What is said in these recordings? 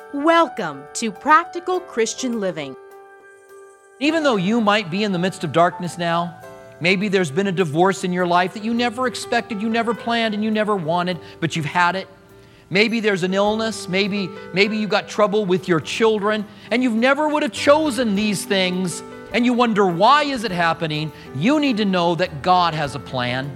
Welcome to Practical Christian Living. Even though you might be in the midst of darkness now, maybe there's been a divorce in your life that you never expected, you never planned, and you never wanted, but you've had it. Maybe there's an illness, maybe you got trouble with your children, and you never would have chosen these things, and you wonder, why is it happening? You need to know that God has a plan.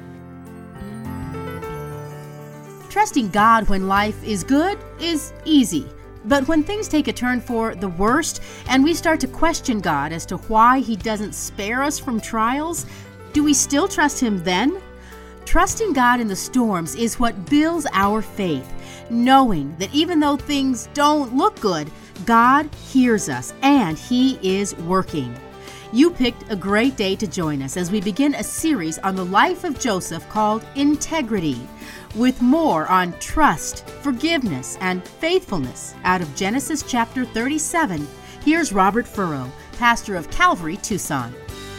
Trusting God when life is good is easy. But when things take a turn for the worst and we start to question God as to why He doesn't spare us from trials, do we still trust Him then? Trusting God in the storms is what builds our faith, knowing that even though things don't look good, God hears us and He is working. You picked a great day to join us as we begin a series on the life of Joseph called Integrity, with more on trust, forgiveness, and faithfulness out of Genesis chapter 37. Here's Robert Furrow, pastor of Calvary, Tucson.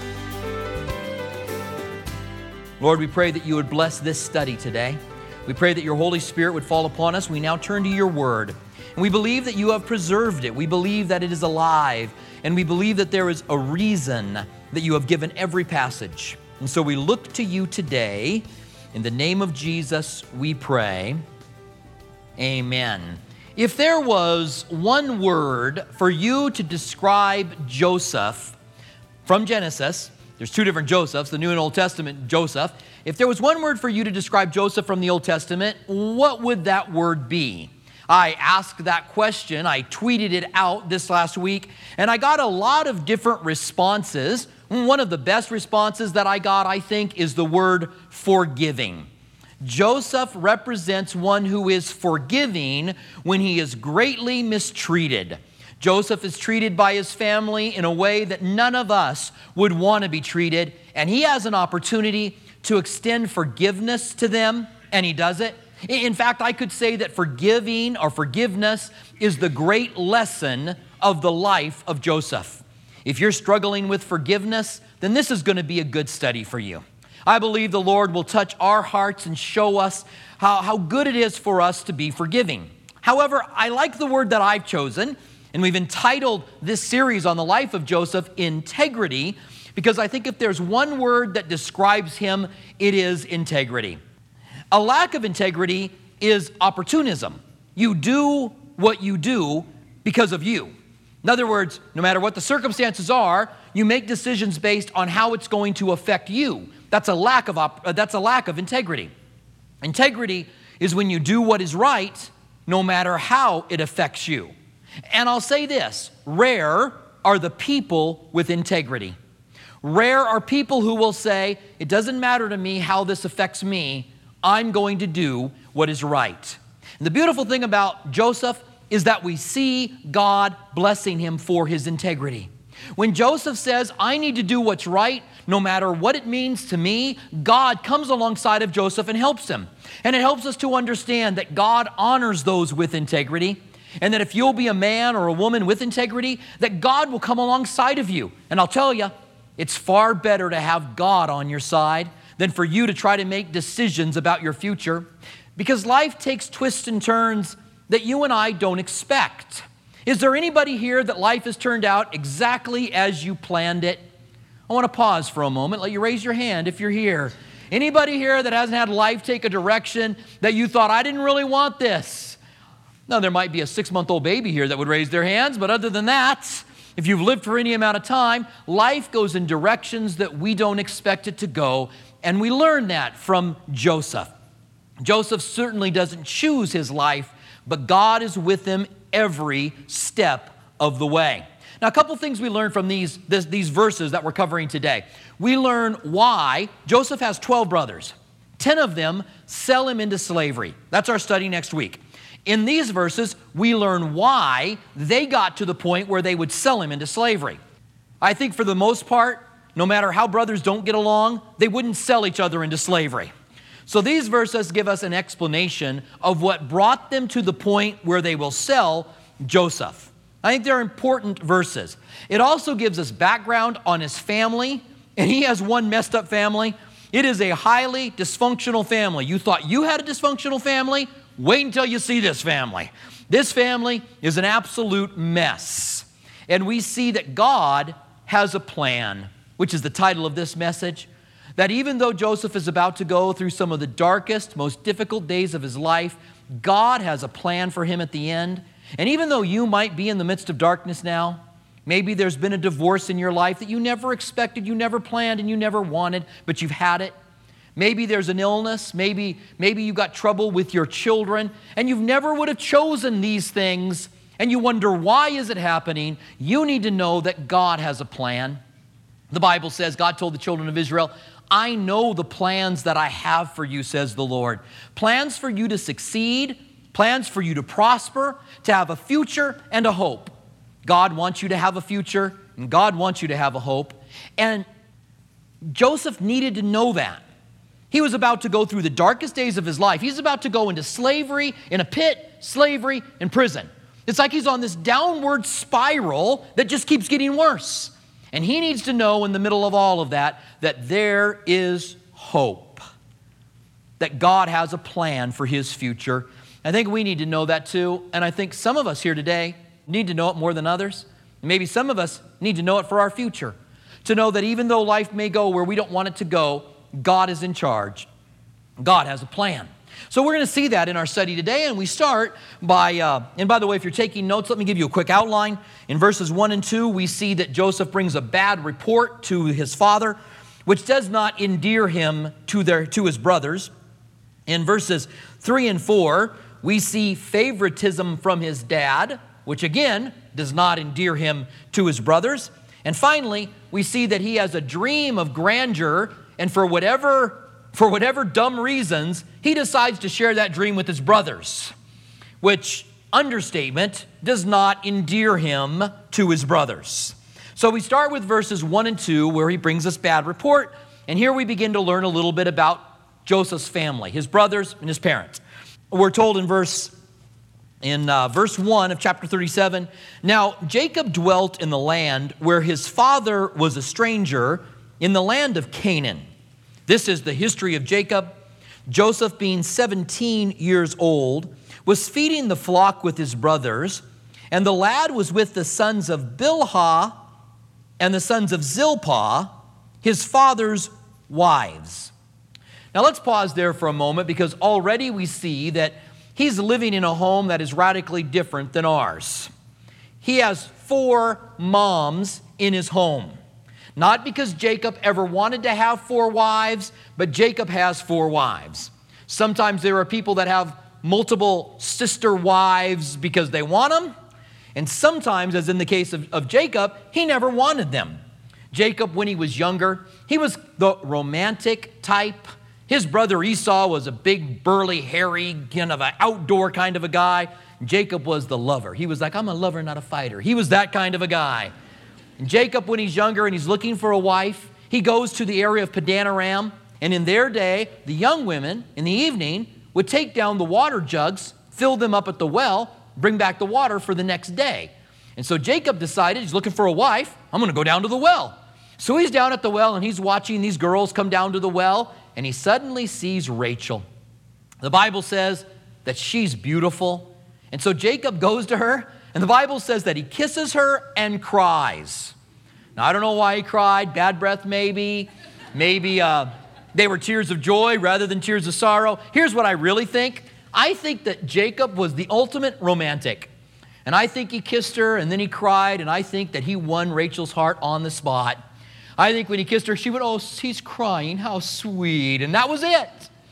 Lord, we pray that you would bless this study today. We pray that your Holy Spirit would fall upon us. We now turn to your word. And we believe that you have preserved it. We believe that it is alive. And we believe that there is a reason that you have given every passage. And so we look to you today. In the name of Jesus, we pray. Amen. If there was one word for you to describe Joseph from Genesis, there's two different Josephs, the New and Old Testament Joseph. If there was one word for you to describe Joseph from the Old Testament, what would that word be? I asked that question, I tweeted it out this last week, and I got a lot of different responses. One of the best responses that I got, I think, is the word forgiving. Joseph represents one who is forgiving when he is greatly mistreated. Joseph is treated by his family in a way that none of us would want to be treated, and he has an opportunity to extend forgiveness to them, and he does it. In fact, I could say that forgiving or forgiveness is the great lesson of the life of Joseph. If you're struggling with forgiveness, then this is going to be a good study for you. I believe the Lord will touch our hearts and show us how good it is for us to be forgiving. However, I like the word that I've chosen, and we've entitled this series on the life of Joseph, Integrity, because I think if there's one word that describes him, it is integrity. A lack of integrity is opportunism. You do what you do because of you. In other words, no matter what the circumstances are, you make decisions based on how it's going to affect you. That's a lack of integrity. Integrity is when you do what is right, no matter how it affects you. And I'll say this, rare are the people with integrity. Rare are people who will say, it doesn't matter to me how this affects me, I'm going to do what is right. And the beautiful thing about Joseph is that we see God blessing him for his integrity. When Joseph says, I need to do what's right, no matter what it means to me, God comes alongside of Joseph and helps him. And it helps us to understand that God honors those with integrity, and that if you'll be a man or a woman with integrity, that God will come alongside of you. And I'll tell you, it's far better to have God on your side than for you to try to make decisions about your future, because life takes twists and turns that you and I don't expect. Is there anybody here that life has turned out exactly as you planned it? I want to pause for a moment, let you raise your hand if you're here. Anybody here that hasn't had life take a direction that you thought, I didn't really want this? Now, there might be a 6-month-old baby here that would raise their hands, but other than that, if you've lived for any amount of time, life goes in directions that we don't expect it to go, and we learn that from Joseph. Joseph certainly doesn't choose his life, but God is with him every step of the way. Now, a couple things we learn from these verses that we're covering today. We learn why Joseph has 12 brothers. 10 of them sell him into slavery. That's our study next week. In these verses, we learn why they got to the point where they would sell him into slavery. I think for the most part, no matter how brothers don't get along, they wouldn't sell each other into slavery. So these verses give us an explanation of what brought them to the point where they will sell Joseph. I think they're important verses. It also gives us background on his family, and he has one messed up family. It is a highly dysfunctional family. You thought you had a dysfunctional family? Wait until you see this family. This family is an absolute mess. And we see that God has a plan, which is the title of this message, that even though Joseph is about to go through some of the darkest, most difficult days of his life, God has a plan for him at the end. And even though you might be in the midst of darkness now, maybe there's been a divorce in your life that you never expected, you never planned, and you never wanted, but you've had it. Maybe there's an illness. Maybe you got trouble with your children, and you never would have chosen these things, and you wonder, why is it happening? You need to know that God has a plan. The Bible says, God told the children of Israel, I know the plans that I have for you, says the Lord. Plans for you to succeed, plans for you to prosper, to have a future and a hope. God wants you to have a future, and God wants you to have a hope. And Joseph needed to know that. He was about to go through the darkest days of his life. He's about to go into slavery, in a pit, slavery, and prison. It's like he's on this downward spiral that just keeps getting worse. And he needs to know in the middle of all of that, that there is hope. That God has a plan for his future. I think we need to know that too. And I think some of us here today need to know it more than others. Maybe some of us need to know it for our future. To know that even though life may go where we don't want it to go, God is in charge. God has a plan. So we're going to see that in our study today, and we start by, and by the way, if you're taking notes, let me give you a quick outline. In verses 1 and 2, we see that Joseph brings a bad report to his father, which does not endear him to his brothers. In verses 3 and 4, we see favoritism from his dad, which again does not endear him to his brothers. And finally, we see that he has a dream of grandeur, and for whatever dumb reasons, he decides to share that dream with his brothers, which, understatement, does not endear him to his brothers. So we start with verses 1 and 2, where he brings us bad report, and here we begin to learn a little bit about Joseph's family, his brothers and his parents. We're told in verse 1 of chapter 37, now Jacob dwelt in the land where his father was a stranger, in the land of Canaan. This is the history of Jacob. Joseph, being 17 years old, was feeding the flock with his brothers, and the lad was with the sons of Bilhah and the sons of Zilpah, his father's wives. Now let's pause there for a moment, because already we see that he's living in a home that is radically different than ours. He has 4 moms in his home. Not because Jacob ever wanted to have 4 wives, but Jacob has 4 wives. Sometimes there are people that have multiple sister wives because they want them. And sometimes, as in the case of Jacob, he never wanted them. Jacob, when he was younger, he was the romantic type. His brother Esau was a big, burly, hairy, kind of an outdoor kind of a guy. Jacob was the lover. He was like, I'm a lover, not a fighter. He was that kind of a guy. And Jacob, when he's younger and he's looking for a wife, he goes to the area of Padan Aram. And in their day, the young women in the evening would take down the water jugs, fill them up at the well, bring back the water for the next day. And so Jacob decided he's looking for a wife. I'm going to go down to the well. So he's down at the well and he's watching these girls come down to the well, and he suddenly sees Rachel. The Bible says that she's beautiful. And so Jacob goes to her, and the Bible says that he kisses her and cries. Now, I don't know why he cried. Bad breath, maybe. Maybe they were tears of joy rather than tears of sorrow. Here's what I really think. I think that Jacob was the ultimate romantic. And I think he kissed her, and then he cried, and I think that he won Rachel's heart on the spot. I think when he kissed her, she went, oh, he's crying, how sweet. And that was it.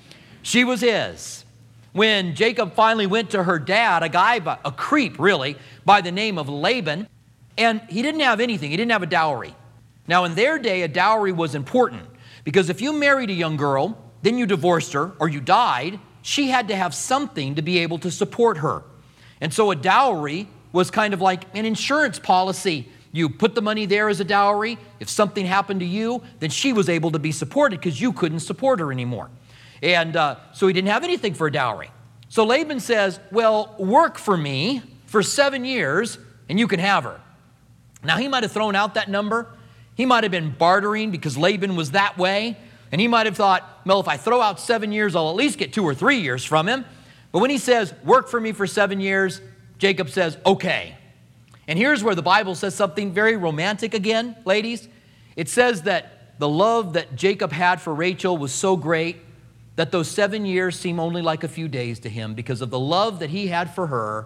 She was his. When Jacob finally went to her dad, a creep really, by the name of Laban, and he didn't have anything. He didn't have a dowry. Now, in their day, a dowry was important, because if you married a young girl, then you divorced her, or you died, she had to have something to be able to support her. And so a dowry was kind of like an insurance policy. You put the money there as a dowry. If something happened to you, then she was able to be supported because you couldn't support her anymore. And so he didn't have anything for a dowry. So Laban says, well, work for me for 7 years and you can have her. Now, he might have thrown out that number. He might have been bartering because Laban was that way. And he might have thought, well, if I throw out 7 years, I'll at least get 2 or 3 years from him. But when he says, work for me for 7 years, Jacob says, okay. And here's where the Bible says something very romantic again, ladies. It says that the love that Jacob had for Rachel was so great that those 7 years seem only like a few days to him because of the love that he had for her.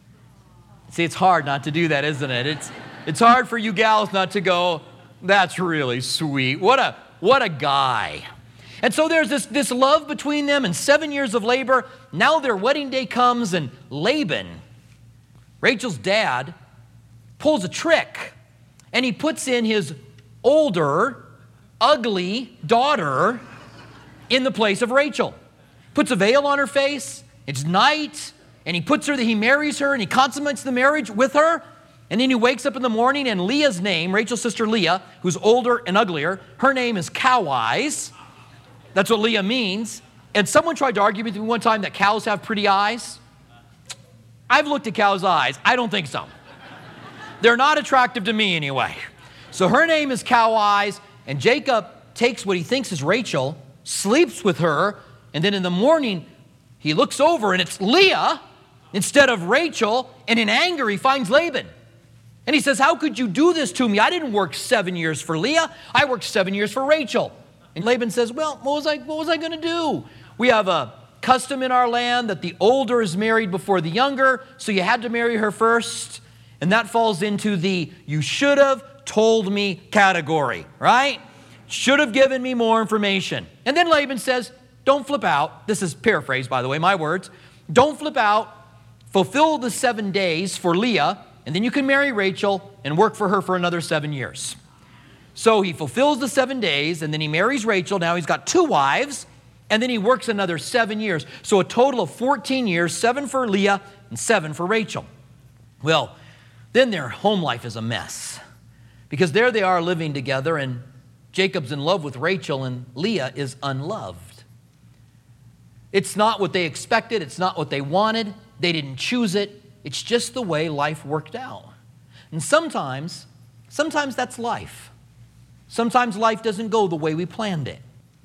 See, it's hard not to do that, isn't it? It's hard for you gals not to go, that's really sweet. What a guy. And so there's this love between them and 7 years of labor. Now their wedding day comes and Laban, Rachel's dad, pulls a trick and he puts in his older, ugly daughter in the place of Rachel. Puts a veil on her face. It's night. And he marries her and he consummates the marriage with her. And then he wakes up in the morning and Leah's name, Rachel's sister Leah, who's older and uglier, her name is Cow Eyes. That's what Leah means. And someone tried to argue with me one time that cows have pretty eyes. I've looked at cows' eyes. I don't think so. They're not attractive to me anyway. So her name is Cow Eyes, and Jacob takes what he thinks is Rachel, sleeps with her, and then in the morning he looks over and it's Leah instead of Rachel, and in anger he finds Laban. And he says, how could you do this to me? I didn't work 7 years for Leah. I worked 7 years for Rachel. And Laban says, well, what was I going to do? We have a custom in our land that the older is married before the younger, so you had to marry her first. And that falls into the you should have told me category, right? Should have given me more information. And then Laban says, don't flip out. This is paraphrased, by the way, my words. Don't flip out. Fulfill the 7 days for Leah, and then you can marry Rachel and work for her for another 7 years. So he fulfills the 7 days, and then he marries Rachel. Now he's got 2 wives, and then he works another 7 years. So a total of 14 years, 7 for Leah and 7 for Rachel. Well, then their home life is a mess because there they are living together, and Jacob's in love with Rachel, and Leah is unloved. It's not what they expected. It's not what they wanted. They didn't choose it. It's just the way life worked out. And sometimes that's life. Sometimes life doesn't go the way we planned it.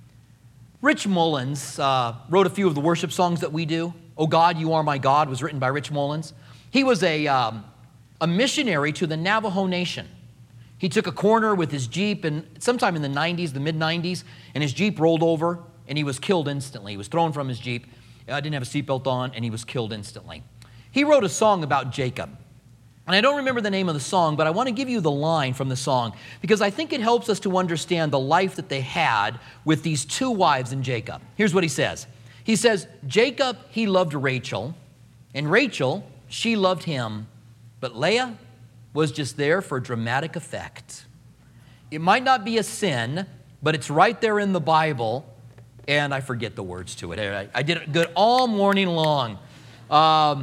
Rich Mullins wrote a few of the worship songs that we do. "Oh God, You Are My God" was written by Rich Mullins. He was a missionary to the Navajo Nation. He took a corner with his Jeep and sometime in the 90s, the mid-90s, and his Jeep rolled over and he was killed instantly. He was thrown from his Jeep, didn't have a seatbelt on, and he was killed instantly. He wrote a song about Jacob. And I don't remember the name of the song, but I want to give you the line from the song because I think it helps us to understand the life that they had with these 2 wives in Jacob. Here's what he says. He says, Jacob, he loved Rachel, and Rachel, she loved him, but Leah was just there for dramatic effect. It might not be a sin, but it's right there in the Bible, and I forget the words to it. I did it good all morning long. Let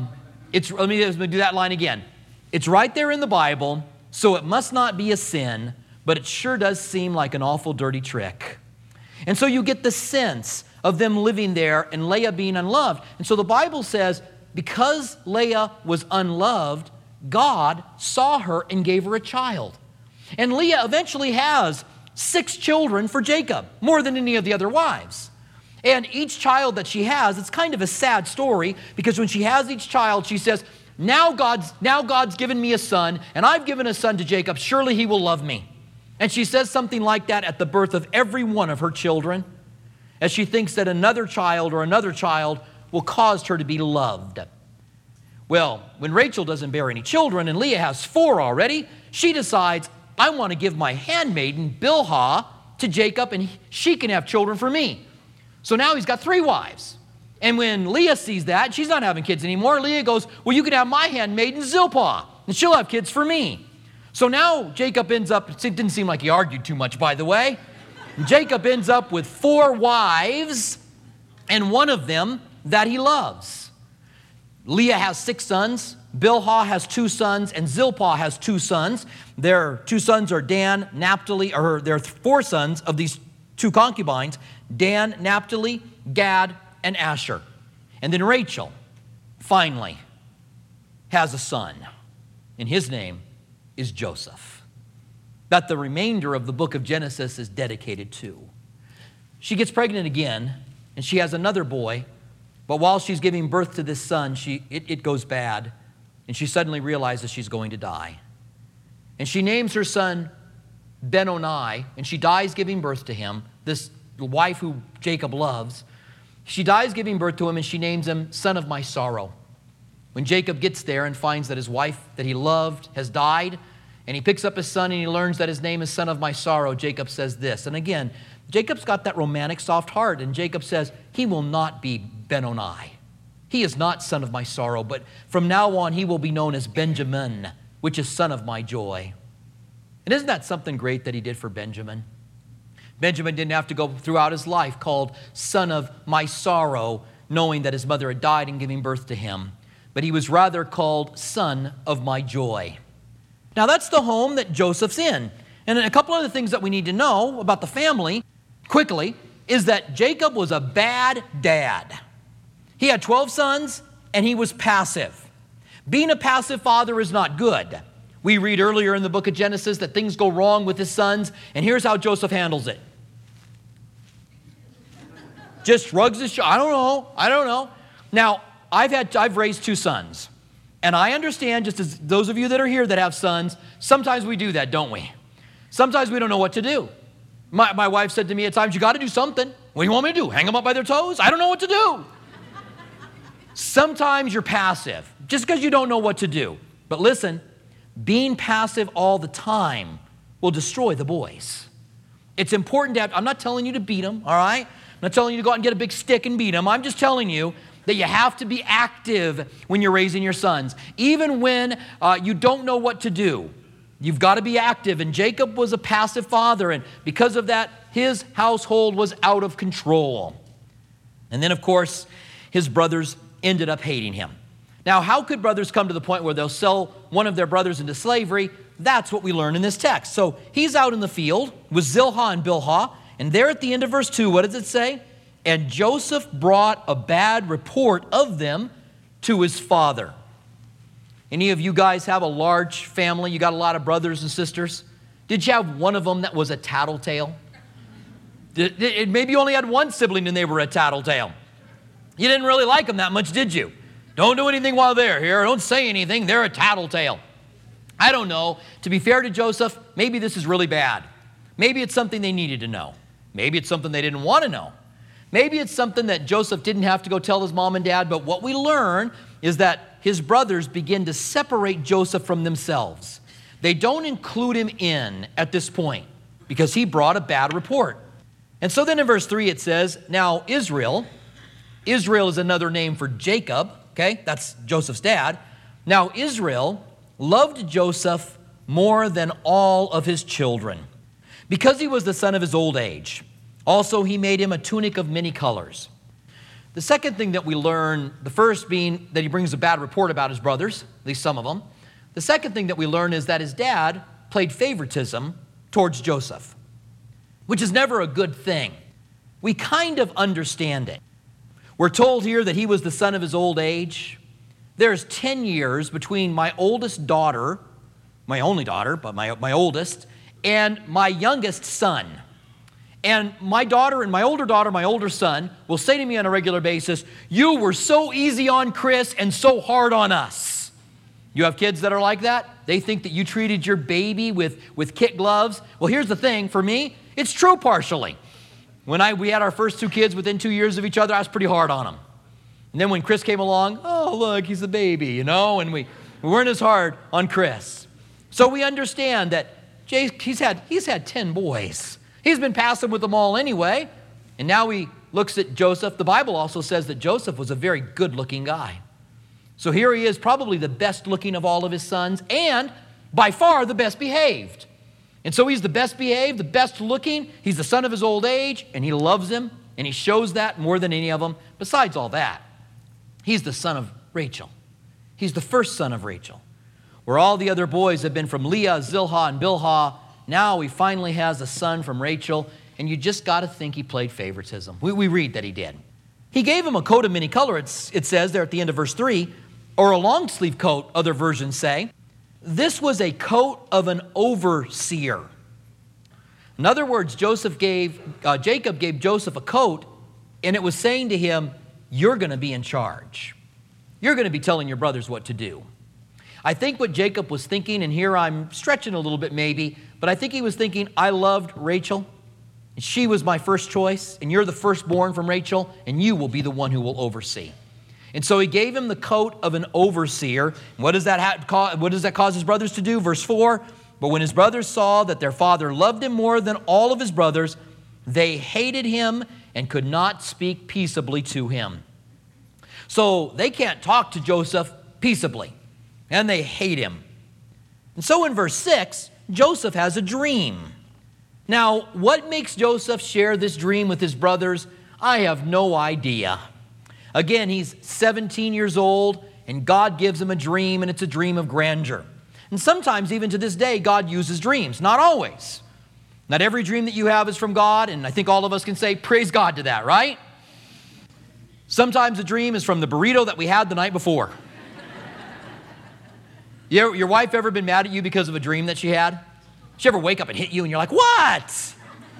me do that line again. It's right there in the Bible, so it must not be a sin, but it sure does seem like an awful dirty trick. And so you get the sense of them living there and Leah being unloved. And so the Bible says, because Leah was unloved, God saw her and gave her a child. And Leah eventually has 6 children for Jacob, more than any of the other wives. And each child that she has, it's kind of a sad story because when she has each child, she says, now God's given me a son, and I've given a son to Jacob. Surely he will love me. And she says something like that at the birth of every one of her children, as she thinks that another child will cause her to be loved. Well, when Rachel doesn't bear any children, and Leah has 4 already, she decides, I want to give my handmaiden, Bilhah, to Jacob, and she can have children for me. So now he's got 3 wives. And when Leah sees that, she's not having kids anymore. Leah goes, well, you can have my handmaiden Zilpah, and she'll have kids for me. So now Jacob ends up, it didn't seem like he argued too much, by the way. Jacob ends up with 4 wives, and one of them that he loves. Leah has 6 sons, Bilhah has 2 sons, and Zilpah has 2 sons. Their 2 sons are Dan, Naphtali, or there are 4 sons of these 2 concubines, Dan, Naphtali, Gad, and Asher. And then Rachel, finally, has a son, and his name is Joseph, that the remainder of the book of Genesis is dedicated to. She gets pregnant again, and she has another boy, but while she's giving birth to this son, it goes bad. and she suddenly realizes she's going to die. And she names her son Ben-Oni, and she dies giving birth to him, this wife who Jacob loves. She dies giving birth to him, and she names him son of my sorrow. When Jacob gets there and finds that his wife that he loved has died, and he picks up his son and he learns that his name is son of my sorrow, Jacob says this. And again, Jacob's got that romantic soft heart, and Jacob says, he will not be Ben-Oni. He is not son of my sorrow, but from now on he will be known as Benjamin, which is son of my joy. And isn't that something great that he did for Benjamin? Benjamin didn't have to go throughout his life called son of my sorrow, knowing that his mother had died and giving birth to him. But he was rather called son of my joy. Now that's the home that Joseph's in. And a couple other things that we need to know about the family, quickly, is that Jacob was a bad dad. He had 12 sons, and he was passive. Being a passive father is not good. We read earlier in the book of Genesis that things go wrong with his sons, and here's how Joseph handles it. Just shrugs his shoulders. I don't know. Now, I've raised 2 sons, and I understand, just as those of you that are here that have sons, sometimes we do that, don't we? Sometimes we don't know what to do. My wife said to me at times, you got to do something. What do you want me to do? Hang them up by their toes? I don't know what to do. Sometimes you're passive, just because you don't know what to do. But listen, being passive all the time will destroy the boys. It's important to have, I'm not telling you to beat them, all right? I'm not telling you to go out and get a big stick and beat them. I'm just telling you that you have to be active when you're raising your sons. Even when you don't know what to do, you've got to be active. And Jacob was a passive father, and because of that, his household was out of control. And then, of course, his brothers ended up hating him. Now, how could brothers come to the point where they'll sell one of their brothers into slavery? That's what we learn in this text. So he's out in the field with Zilpah and Bilhah, and there at the end of verse 2, what does it say? And Joseph brought a bad report of them to his father. Any of you guys have a large family? You got a lot of brothers and sisters? Did you have one of them that was a tattletale? Maybe you only had one sibling and they were a tattletale. You didn't really like them that much, did you? Don't do anything while they're here. Don't say anything. They're a tattletale. I don't know. To be fair to Joseph, maybe this is really bad. Maybe it's something they needed to know. Maybe it's something they didn't want to know. Maybe it's something that Joseph didn't have to go tell his mom and dad, but what we learn is that his brothers begin to separate Joseph from themselves. They don't include him in at this point because he brought a bad report. And so then in verse 3 it says, now Israel is another name for Jacob, okay? That's Joseph's dad. Now Israel loved Joseph more than all of his children because he was the son of his old age. Also, he made him a tunic of many colors. The second thing that we learn, the first being that he brings a bad report about his brothers, at least some of them. The second thing that we learn is that his dad played favoritism towards Joseph, which is never a good thing. We kind of understand it. We're told here that he was the son of his old age. There's 10 years between my oldest daughter, my only daughter, but my oldest, and my youngest son. And my daughter and my older son will say to me on a regular basis, you were so easy on Chris and so hard on us. You have kids that are like that? They think that you treated your baby with kid gloves. Well, here's the thing. For me, it's true partially. When we had our first 2 kids within 2 years of each other, I was pretty hard on them. And then when Chris came along, oh, look, he's a baby, you know, and we weren't as hard on Chris. So we understand that he's had 10 boys. He's been passive with them all anyway. And now he looks at Joseph. The Bible also says that Joseph was a very good-looking guy. So here he is, probably the best-looking of all of his sons, and by far the best behaved. And so he's the best behaved, the best looking. He's the son of his old age, and he loves him, and he shows that more than any of them. Besides all that, he's the son of Rachel. He's the first son of Rachel. Where all the other boys have been from Leah, Zilpah, and Bilhah, now he finally has a son from Rachel, and you just got to think he played favoritism. We read that he did. He gave him a coat of many colors, it says there at the end of verse 3, or a long sleeve coat, other versions say. This was a coat of an overseer. In other words, Jacob gave Joseph a coat, and it was saying to him, you're going to be in charge. You're going to be telling your brothers what to do. I think what Jacob was thinking, and here I'm stretching a little bit maybe, but I think he was thinking, I loved Rachel. She was my first choice, and you're the firstborn from Rachel, and you will be the one who will oversee. And so he gave him the coat of an overseer. What does that cause his brothers to do? Verse 4, but when his brothers saw that their father loved him more than all of his brothers, they hated him and could not speak peaceably to him. So they can't talk to Joseph peaceably, and they hate him. And so in verse 6, Joseph has a dream. Now, what makes Joseph share this dream with his brothers? I have no idea. Again, he's 17 years old, and God gives him a dream, and it's a dream of grandeur. And sometimes, even to this day, God uses dreams. Not always. Not every dream that you have is from God, and I think all of us can say, praise God to that, right? Sometimes a dream is from the burrito that we had the night before. Your wife ever been mad at you because of a dream that she had? She ever wake up and hit you, and you're like, what?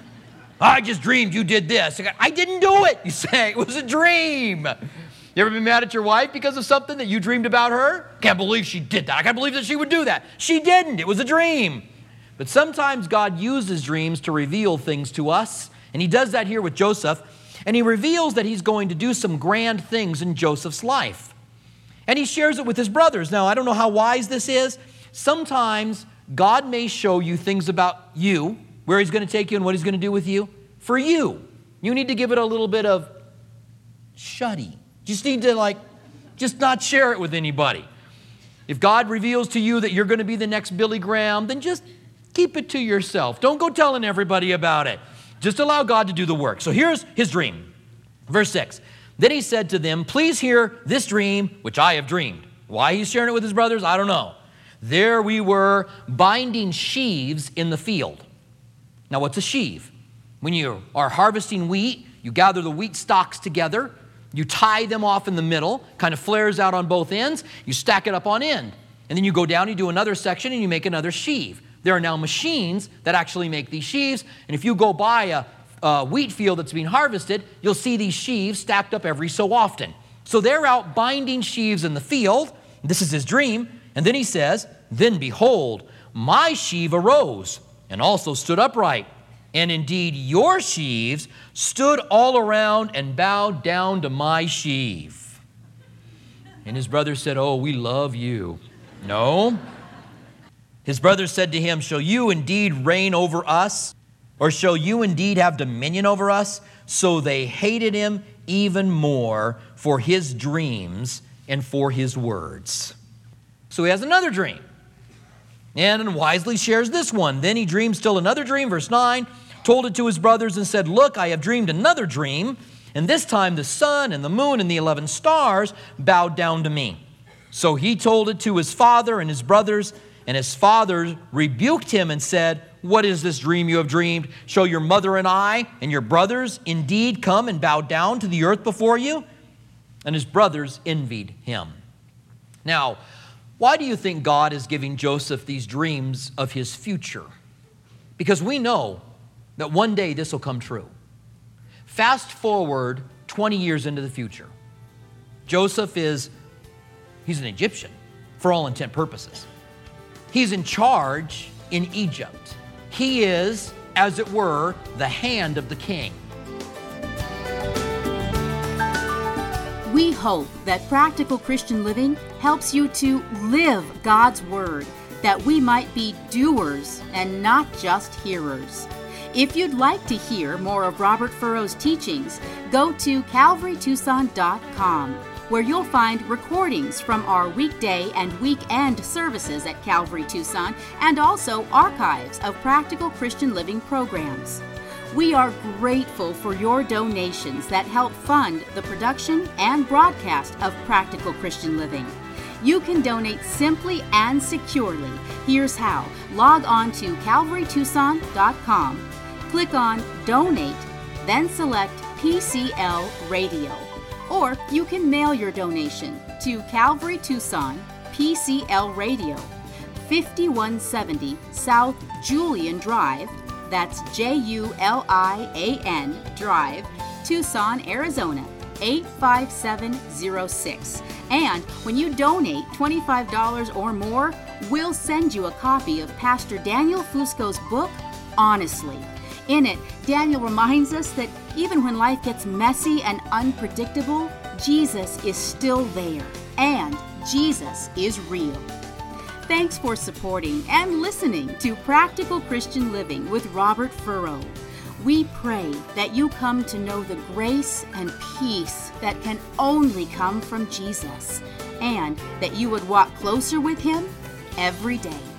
I just dreamed you did this. I didn't do it. You say, it was a dream. You ever been mad at your wife because of something that you dreamed about her? Can't believe she did that. I can't believe that she would do that. She didn't. It was a dream. But sometimes God uses dreams to reveal things to us. And he does that here with Joseph. And he reveals that he's going to do some grand things in Joseph's life. And he shares it with his brothers. Now, I don't know how wise this is. Sometimes God may show you things about you, where he's going to take you and what he's going to do with you. For you, you need to give it a little bit of shutty. You just need to just not share it with anybody. If God reveals to you that you're going to be the next Billy Graham, then just keep it to yourself. Don't go telling everybody about it. Just allow God to do the work. So here's his dream. Verse 6. Then he said to them, please hear this dream which I have dreamed. Why he's sharing it with his brothers, I don't know. There we were binding sheaves in the field. Now, what's a sheaf? When you are harvesting wheat, you gather the wheat stalks together, you tie them off in the middle, kind of flares out on both ends, you stack it up on end. And then you go down, you do another section, and you make another sheaf. There are now machines that actually make these sheaves, and if you go by a wheat field that's being harvested, you'll see these sheaves stacked up every so often. So they're out binding sheaves in the field. This is his dream. And then he says, then behold, my sheaf arose and also stood upright. And indeed, your sheaves stood all around and bowed down to my sheaf. And his brothers said, oh, we love you. No. His brothers said to him, shall you indeed reign over us? Or shall you indeed have dominion over us? So they hated him even more for his dreams and for his words. So he has another dream. And wisely shares this one. Then he dreamed still another dream, verse 9, told it to his brothers and said, look, I have dreamed another dream, and this time the sun and the moon and the 11 stars bowed down to me. So he told it to his father and his brothers, and his father rebuked him and said, what is this dream you have dreamed? Shall your mother and I and your brothers indeed come and bow down to the earth before you? And his brothers envied him. Now, why do you think God is giving Joseph these dreams of his future? Because we know that one day this will come true. Fast forward 20 years into the future. Joseph he's an Egyptian for all intent purposes. He's in charge in Egypt. He is, as it were, the hand of the king. We hope that Practical Christian Living helps you to live God's Word, that we might be doers and not just hearers. If you'd like to hear more of Robert Furrow's teachings, go to calvarytucson.com, where you'll find recordings from our weekday and weekend services at Calvary Tucson, and also archives of Practical Christian Living programs. We are grateful for your donations that help fund the production and broadcast of Practical Christian Living. You can donate simply and securely. Here's how. Log on to calvarytucson.com, click on Donate, then select PCL Radio. Or you can mail your donation to Calvary Tucson, PCL Radio, 5170 South Julian Drive, that's Julian Drive, Tucson, Arizona, 85706. And when you donate $25 or more, we'll send you a copy of Pastor Daniel Fusco's book, Honestly. In it, Daniel reminds us that even when life gets messy and unpredictable, Jesus is still there, and Jesus is real. Thanks for supporting and listening to Practical Christian Living with Robert Furrow. We pray that you come to know the grace and peace that can only come from Jesus, and that you would walk closer with Him every day.